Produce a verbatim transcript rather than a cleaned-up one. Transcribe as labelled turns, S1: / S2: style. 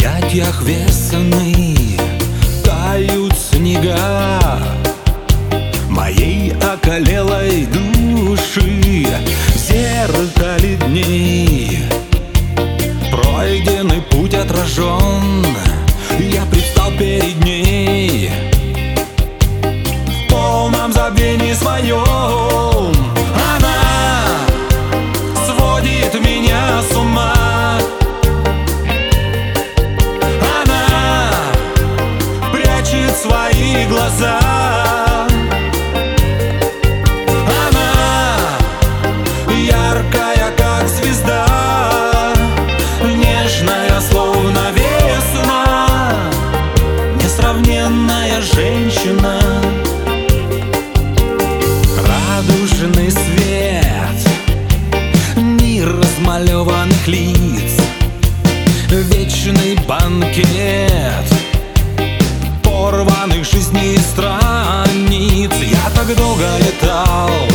S1: объятиях весны тают снега моей околелой души. В зеркале дней пройденный путь отражен, я предстал перед ней в полном забвении своем. Она сводит меня с ума, она прячет свои глаза, она яркая, как звезда, нежная, словно весна, несравненная женщина. Радужный свет, мир размалеванных лиц, вечный банкет порванных жизней страниц. Я так долго летал